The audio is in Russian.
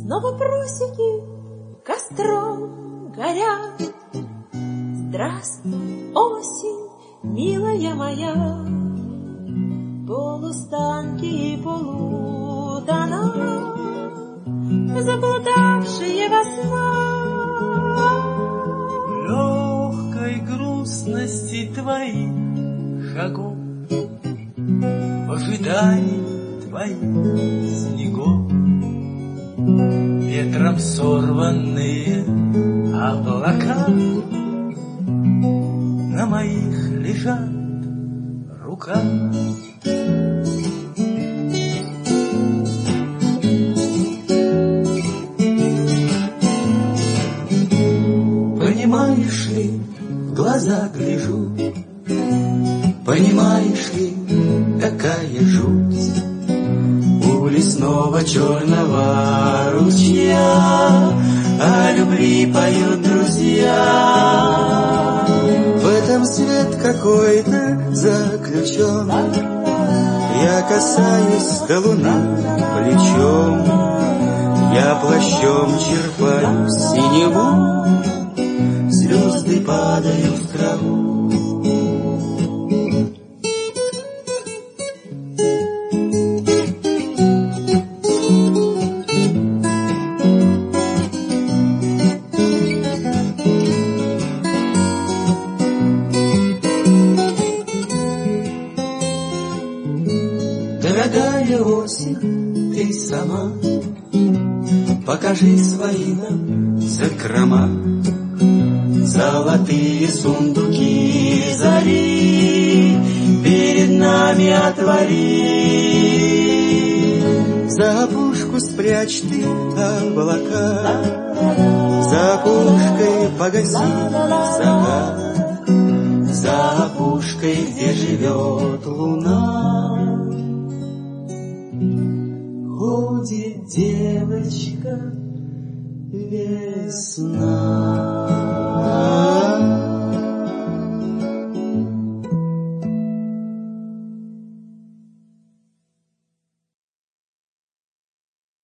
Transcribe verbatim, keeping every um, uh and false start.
Снова прусики костром горят. Здравствуй, осень, милая моя, полустанки и полутона, заблудавшие во снах. Легкой грустности твоих шагов, в ожидании твоих снегов, ветром сорванные облака на моих лежат руках. Понимаешь ли, в глаза гляжу, понимаешь ли, какая жуть у лесного черного ручья, о любви поют друзья. В этом свет какой-то заключен, я касаюсь до луны плечом, я плащом черпаю синеву, звезды падают в траву. Дорогая осень, ты сама, покажи свои нам закрома, золотые сундуки зари перед нами отвори. За опушку спрячь ты облака, за опушкой погаси закат, за опушкой, где живет луна. Ходит девочка весна.